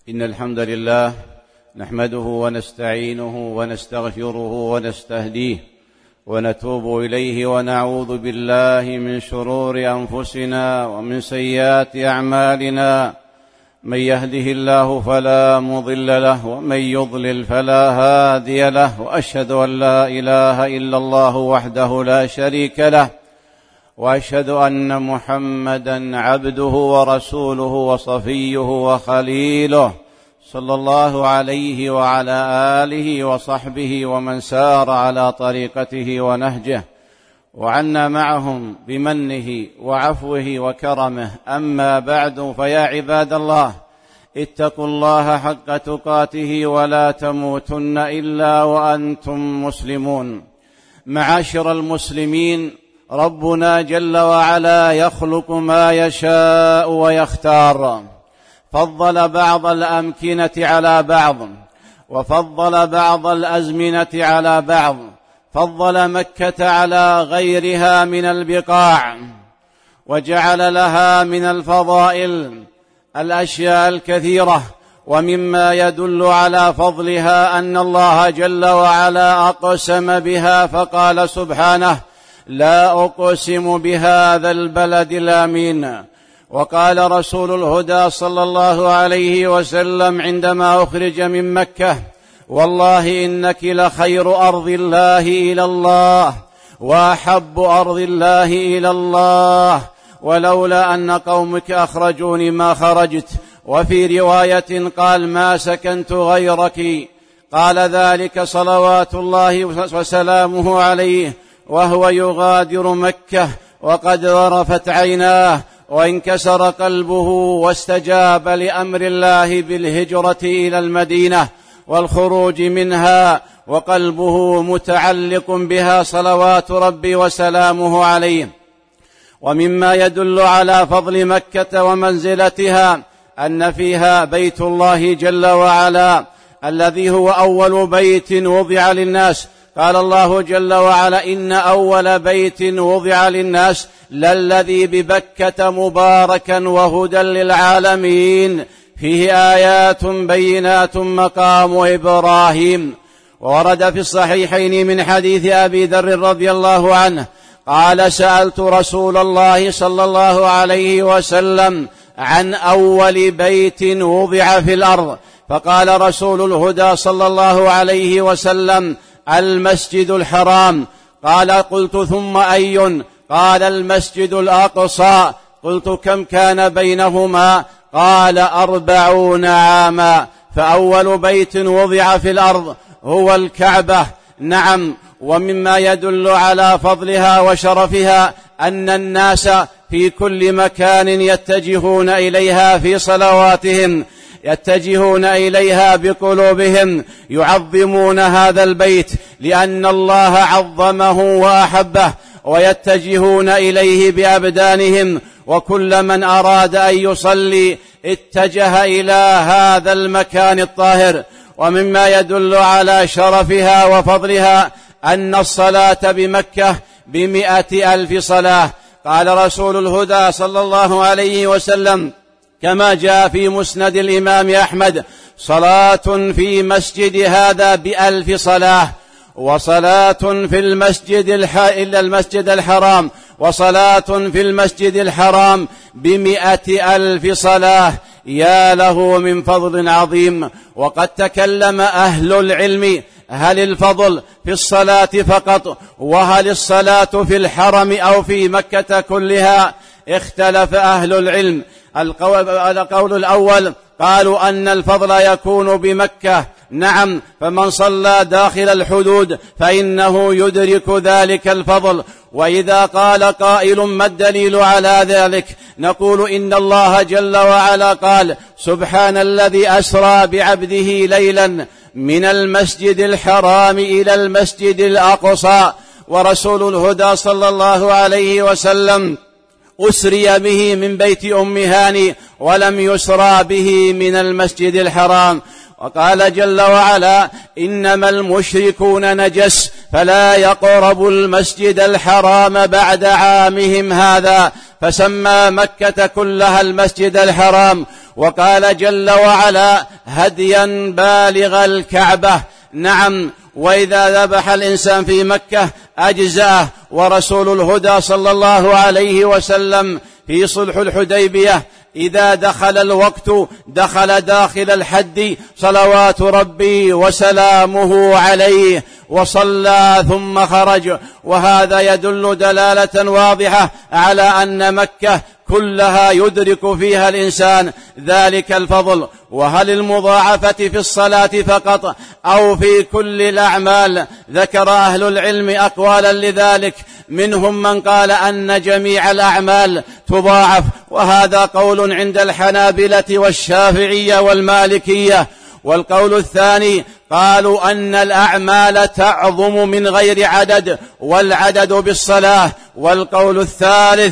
إن الحمد لله نحمده ونستعينه ونستغفره ونستهديه ونتوب إليه ونعوذ بالله من شرور أنفسنا ومن سيئات أعمالنا. من يهده الله فلا مضل له ومن يضلل فلا هادي له، وأشهد أن لا إله إلا الله وحده لا شريك له، وأشهد أن محمدًا عبده ورسوله وصفيه وخليله، صلى الله عليه وعلى آله وصحبه ومن سار على طريقته ونهجه وعنا معهم بمنه وعفوه وكرمه. أما بعد، فيا عباد الله، اتقوا الله حق تقاته ولا تموتن إلا وأنتم مسلمون. معاشر المسلمين، ربنا جل وعلا يخلق ما يشاء ويختار، فضل بعض الأمكنة على بعض، وفضل بعض الأزمنة على بعض، فضل مكة على غيرها من البقاع، وجعل لها من الفضائل الأشياء الكثيرة. ومما يدل على فضلها أن الله جل وعلا أقسم بها فقال سبحانه: لا أقسم بهذا البلد الآمين. وقال رسول الهدى صلى الله عليه وسلم عندما أخرج من مكة: والله إنك لخير أرض الله إلى الله، وأحب أرض الله إلى الله، ولولا أن قومك أخرجوني ما خرجت. وفي رواية قال: ما سكنت غيرك. قال ذلك صلوات الله وسلامه عليه وهو يغادر مكة وقد ذرفت عيناه وانكسر قلبه، واستجاب لأمر الله بالهجرة إلى المدينة والخروج منها، وقلبه متعلق بها صلوات ربي وسلامه عليه. ومما يدل على فضل مكة ومنزلتها أن فيها بيت الله جل وعلا الذي هو أول بيت وضع للناس. قال الله جل وعلا: إن أول بيت وضع للناس للذي ببكة مباركا وهدى للعالمين، فيه آيات بينات مقام إبراهيم. ورد في الصحيحين من حديث أبي ذر رضي الله عنه قال: سألت رسول الله صلى الله عليه وسلم عن أول بيت وضع في الأرض، فقال رسول الهدى صلى الله عليه وسلم: المسجد الحرام. قال: قلت: ثم أي؟ قال: المسجد الأقصى. قلت: كم كان بينهما؟ قال: 40 عاما. فأول بيت وضع في الأرض هو الكعبة. نعم. ومما يدل على فضلها وشرفها أن الناس في كل مكان يتجهون إليها في صلواتهم، يتجهون إليها بقلوبهم، يعظمون هذا البيت لأن الله عظمه وأحبه، ويتجهون إليه بأبدانهم. وكل من أراد أن يصلي اتجه إلى هذا المكان الطاهر. ومما يدل على شرفها وفضلها أن الصلاة بمكة ب100,000 صلاة. قال رسول الهدى صلى الله عليه وسلم كما جاء في مسند الإمام أحمد: صلاة في مسجد هذا ب1,000 صلاة، وصلاة في المسجد إلا المسجد الحرام، وصلاة في المسجد الحرام ب100,000 صلاة. يا له من فضل عظيم. وقد تكلم أهل العلم: هل الفضل في الصلاة فقط، وهل الصلاة في الحرم أو في مكة كلها؟ اختلف أهل العلم. القول الأول قالوا أن الفضل يكون بمكة. نعم، فمن صلى داخل الحدود فإنه يدرك ذلك الفضل. وإذا قال قائل: ما الدليل على ذلك؟ نقول: إن الله جل وعلا قال: سبحان الذي أسرى بعبده ليلا من المسجد الحرام إلى المسجد الأقصى. ورسول الهدى صلى الله عليه وسلم أسري به من بيت أم هاني ولم يسرى به من المسجد الحرام. وقال جل وعلا: إنما المشركون نجس فلا يقربوا المسجد الحرام بعد عامهم هذا، فسمى مكة كلها المسجد الحرام. وقال جل وعلا: هديا بالغ الكعبة. نعم، وإذا ذبح الإنسان في مكة أجزأه. ورسول الهدى صلى الله عليه وسلم في صلح الحديبية إذا دخل الوقت دخل داخل الحد صلوات ربي وسلامه عليه وصلى ثم خرج. وهذا يدل دلالة واضحة على أن مكة كلها يدرك فيها الإنسان ذلك الفضل. وهل المضاعفة في الصلاة فقط أو في كل الأعمال؟ ذكر أهل العلم أقوالا لذلك، منهم من قال أن جميع الأعمال تضاعف، وهذا قول عند الحنابلة والشافعية والمالكية. والقول الثاني قالوا أن الأعمال تعظم من غير عدد، والعدد بالصلاة. والقول الثالث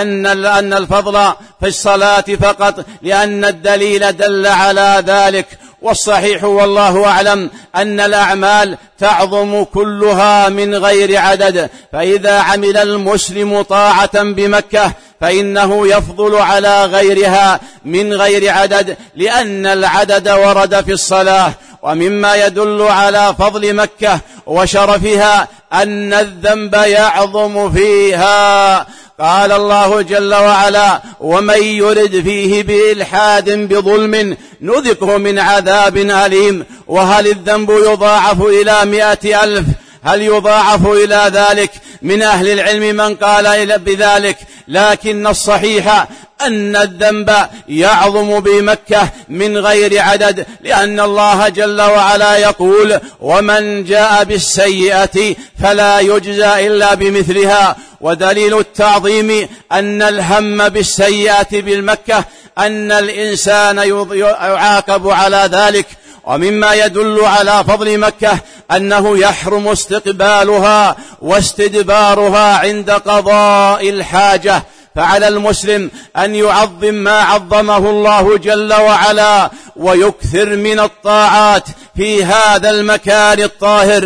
أن الفضل في الصلاة فقط، لأن الدليل دل على ذلك. والصحيح والله أعلم أن الأعمال تعظم كلها من غير عدد. فإذا عمل المسلم طاعة بمكة فإنه يفضل على غيرها من غير عدد، لأن العدد ورد في الصلاة. ومما يدل على فضل مكة وشرفها أن الذنب يعظم فيها. قال الله جل وعلا: ومن يرد فيه بإلحاد بظلم نذقه من عذاب أليم. وهل الذنب يضاعف إلى 100,000؟ هل يضاعف إلى ذلك؟ من أهل العلم من قال بذلك، لكن الصحيح أن الذنب يعظم بمكة من غير عدد، لأن الله جل وعلا يقول: ومن جاء بالسيئة فلا يجزى إلا بمثلها. ودليل التعظيم أن الهم بالسيئة بالمكة أن الإنسان يعاقب على ذلك. ومما يدل على فضل مكة أنه يحرم استقبالها واستدبارها عند قضاء الحاجة. فعلى المسلم أن يعظم ما عظمه الله جل وعلا، ويكثر من الطاعات في هذا المكان الطاهر،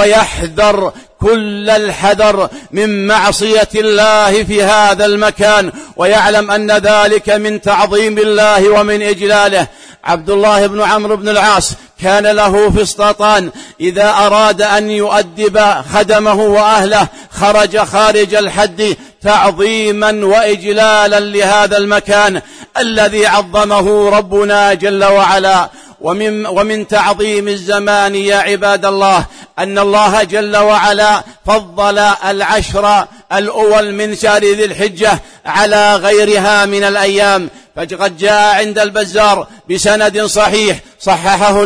ويحذر كل الحذر من معصية الله في هذا المكان، ويعلم أن ذلك من تعظيم الله ومن إجلاله. عبد الله بن عمرو بن العاص كان له فسطاطان، إذا أراد أن يؤدب خدمه وأهله خرج خارج الحد تعظيما وإجلالا لهذا المكان الذي عظمه ربنا جل وعلا. ومن تعظيم الزمان يا عباد الله أن الله جل وعلا فضل العشر الأول من شهر ذي الحجة على غيرها من الأيام. فقد جاء عند البزار بسند صحيح صحح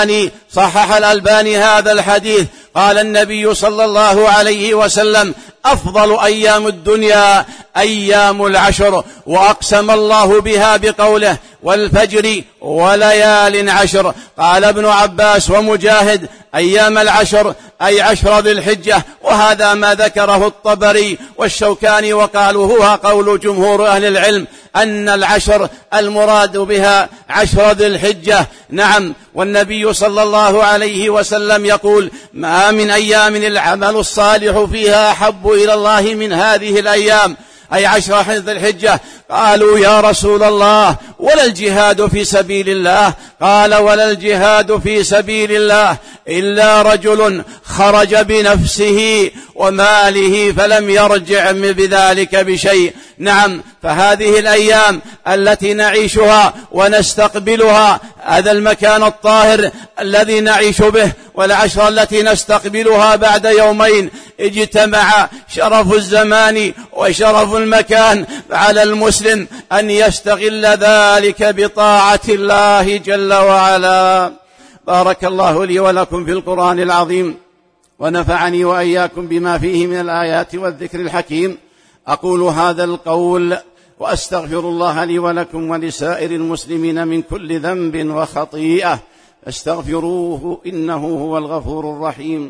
الألباني هذا الحديث. قال النبي صلى الله عليه وسلم: أفضل أيام الدنيا أيام العشر. وأقسم الله بها بقوله: والفجر وليال عشر. قال ابن عباس ومجاهد: أيام العشر أي 10 ذي الحجة. وهذا ما ذكره الطبري والشوكاني، وقالوا هو قول جمهور أهل العلم أن العشر المراد بها 10 ذي الحجة. نعم، والنبي صلى الله عليه وسلم يقول: ما من أيام العمل الصالح فيها أحب إلى الله من هذه الأيام، أي 10 ذي الحجة. قالوا: يا رسول الله ولا الجهاد في سبيل الله؟ قال: ولا الجهاد في سبيل الله إلا رجل خرج بنفسه وماله فلم يرجع بذلك بشيء. نعم، فهذه الأيام التي نعيشها ونستقبلها، هذا المكان الطاهر الذي نعيش به، والعشر التي نستقبلها بعد يومين، اجتمع شرف الزمان وشرف المكان. فعلى المسلم أن يستغل ذلك بطاعة الله جل وعلا. بارك الله لي ولكم في القرآن العظيم، ونفعني وإياكم بما فيه من الآيات والذكر الحكيم. أقول هذا القول وأستغفر الله لي ولكم ولسائر المسلمين من كل ذنب وخطيئة، فاستغفروه إنه هو الغفور الرحيم.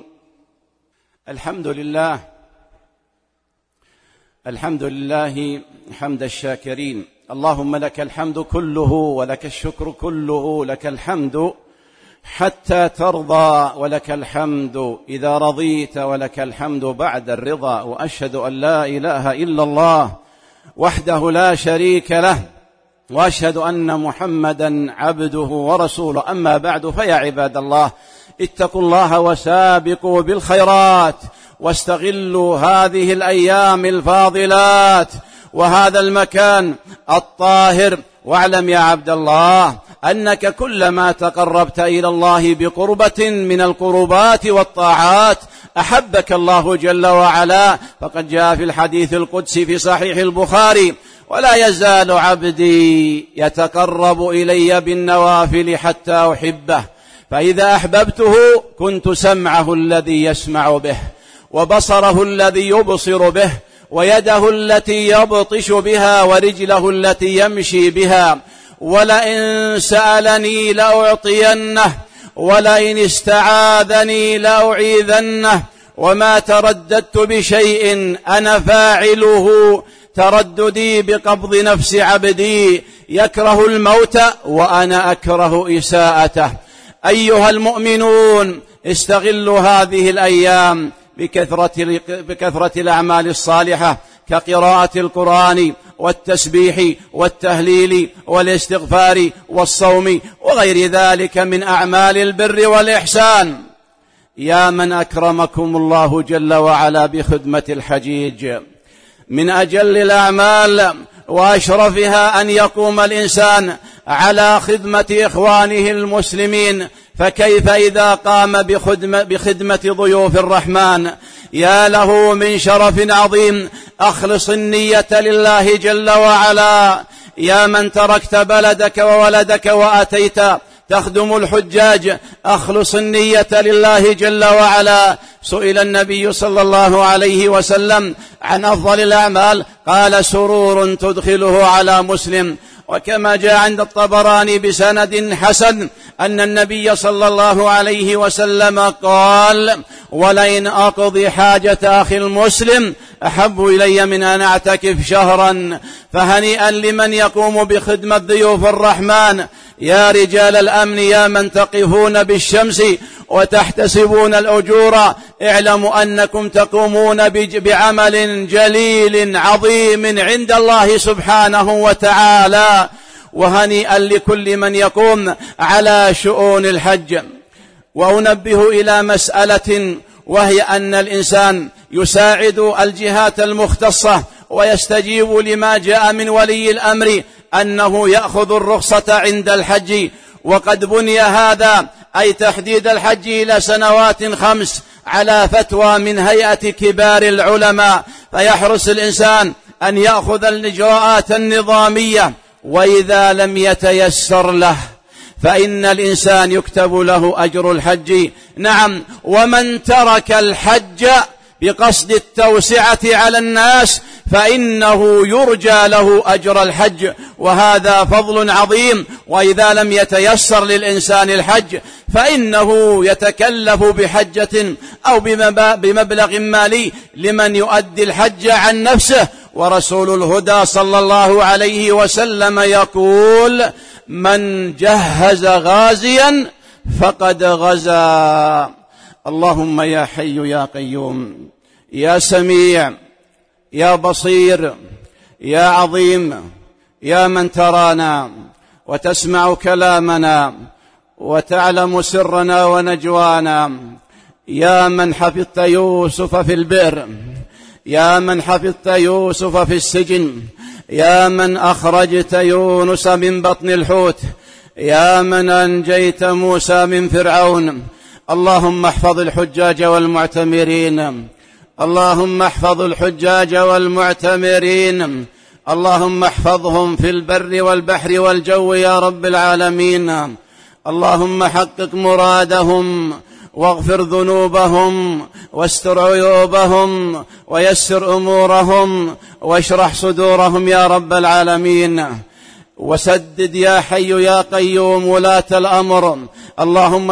الحمد لله حمد الشاكرين. اللهم لك الحمد كله ولك الشكر كله، لك الحمد حتى ترضى ولك الحمد إذا رضيت ولك الحمد بعد الرضا. وأشهد أن لا إله إلا الله وحده لا شريك له، وأشهد أن محمدا عبده ورسوله. أما بعد، فيا عباد الله، اتقوا الله وسابقوا بالخيرات، واستغلوا هذه الأيام الفاضلات وهذا المكان الطاهر. واعلم يا عبد الله أنك كلما تقربت إلى الله بقربة من القربات والطاعات أحبك الله جل وعلا، فقد جاء في الحديث القدسي في صحيح البخاري: ولا يزال عبدي يتقرب إلي بالنوافل حتى أحبه، فإذا أحببته كنت سمعه الذي يسمع به، وبصره الذي يبصر به، ويده التي يبطش بها، ورجله التي يمشي بها. ولئن سألني لأعطينه، ولئن استعاذني لأعيذنه، وما ترددت بشيء أنا فاعله ترددي بقبض نفس عبدي يكره الموت وأنا أكره إساءته. أيها المؤمنون، استغلوا هذه الأيام بكثرة الأعمال الصالحة كقراءة القرآن والتسبيح والتهليل والاستغفار والصوم وغير ذلك من أعمال البر والإحسان. يا من أكرمكم الله جل وعلا بخدمة الحجيج، من أجل الأعمال وأشرفها أن يقوم الإنسان على خدمة إخوانه المسلمين، فكيف إذا قام بخدمة ضيوف الرحمن؟ يا له من شرف عظيم. أخلص النية لله جل وعلا. يا من تركت بلدك وولدك وأتيت تخدم الحجاج، أخلص النية لله جل وعلا. سئل النبي صلى الله عليه وسلم عن أفضل الأعمال، قال: سرور تدخله على مسلم. وكما جاء عند الطبراني بسند حسن أن النبي صلى الله عليه وسلم قال: ولئن أقضي حاجة أخي المسلم أحب إلي من أن أعتكف شهرا. فهنيئا لمن يقوم بخدمة ضيوف الرحمن. يا رجال الأمن، يا من تقفون بالشمس وتحتسبون الأجور، اعلموا أنكم تقومون بعمل جليل عظيم عند الله سبحانه وتعالى. وهنيئا لكل من يقوم على شؤون الحج. وأنبه إلى مسألة، وهي أن الإنسان يساعد الجهات المختصة ويستجيب لما جاء من ولي الأمر أنه يأخذ الرخصة عند الحج. وقد بني هذا، أي تحديد الحج، إلى سنوات 5 على فتوى من هيئة كبار العلماء، فيحرص الإنسان أن يأخذ الإجراءات النظامية. وإذا لم يتيسر له فإن الإنسان يكتب له أجر الحج. نعم، ومن ترك الحج بقصد التوسعة على الناس فإنه يرجى له أجر الحج، وهذا فضل عظيم. وإذا لم يتيسر للإنسان الحج فإنه يتكلف بحجة أو بمبلغ مالي لمن يؤدي الحج عن نفسه. ورسول الهدى صلى الله عليه وسلم يقول: من جهز غازيا فقد غزا. اللهم يا حي يا قيوم، يا سميع، يا بصير، يا عظيم، يا من ترانا وتسمع كلامنا وتعلم سرنا ونجوانا، يا من حفظت يوسف في البئر، يا من حفظت يوسف في السجن، يا من أخرجت يونس من بطن الحوت، يا من أنجيت موسى من فرعون. اللهم احفظ الحجاج والمعتمرين، اللهم احفظ الحجاج والمعتمرين، اللهم احفظهم في البر والبحر والجو يا رب العالمين. اللهم حقق مرادهم واغفر ذنوبهم واستر عيوبهم ويسر أمورهم واشرح صدورهم يا رب العالمين. وسدد يا حي يا قيوم ولاة الأمر. اللهم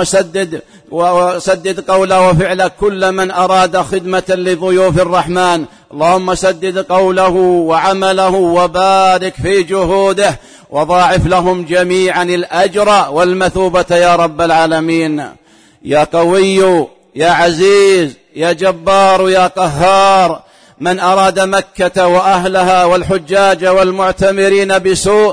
سدد قول وفعل كل من أراد خدمة لضيوف الرحمن. اللهم سدد قوله وعمله وبارك في جهوده وضاعف لهم جميعا الأجر والمثوبة يا رب العالمين. يا قوي يا عزيز يا جبار يا قهار، من أراد مكة وأهلها والحجاج والمعتمرين بسوء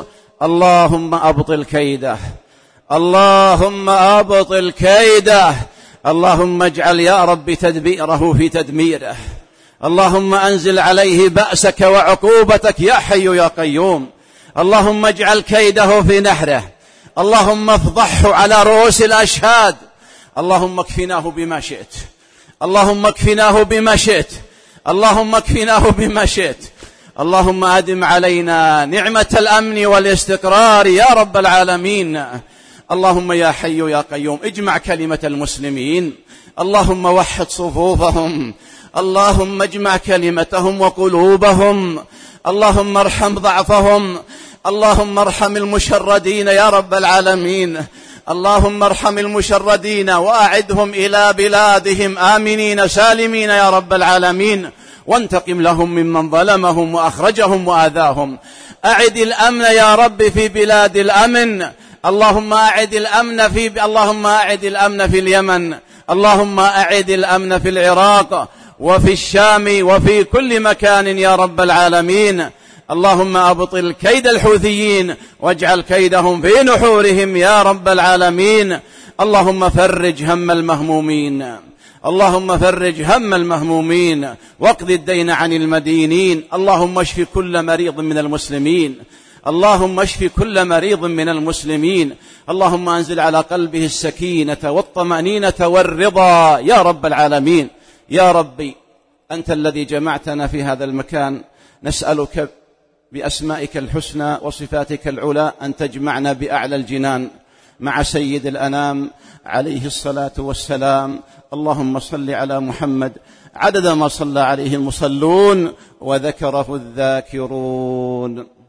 اللهم أبطل كيده، اللهم أبطل كيده، اللهم اجعل يا رب تدبيره في تدميره، اللهم أنزل عليه بأسك وعقوبتك يا حي يا قيوم، اللهم اجعل كيده في نحره، اللهم افضحه على رؤوس الأشهاد، اللهم اكفناه بما شئت، اللهم اكفناه بما شئت، اللهم اكفناه بما شئت، اللهم أدم علينا نعمة الأمن والاستقرار يا رب العالمين. اللهم يا حي يا قيوم اجمع كلمة المسلمين، اللهم وحد صفوفهم، اللهم اجمع كلمتهم وقلوبهم، اللهم ارحم ضعفهم، اللهم ارحم المشردين يا رب العالمين، اللهم ارحم المشردين وأعدهم إلى بلادهم آمنين سالمين يا رب العالمين، وانتقم لهم ممن ظلمهم وأخرجهم وآذاهم. أعد الأمن يا رب في بلاد الأمن، اللهم أعد الأمن في اليمن، اللهم أعد الأمن في العراق وفي الشام وفي كل مكان يا رب العالمين. اللهم أبطل كيد الحوثيين واجعل كيدهم في نحورهم يا رب العالمين. اللهم فرج هم المهمومين، اللهم فرج هم المهمومين واقض الدين عن المدينين. اللهم اشف كل مريض من المسلمين، اللهم اشف كل مريض من المسلمين. اللهم أنزل على قلبه السكينة والطمأنينة والرضا يا رب العالمين. يا ربي أنت الذي جمعتنا في هذا المكان، نسألك بأسمائك الحسنى وصفاتك العلى أن تجمعنا بأعلى الجنان مع سيد الأنام عليه الصلاة والسلام. اللهم صل على محمد عدد ما صلى عليه المصلون وذكره الذاكرون.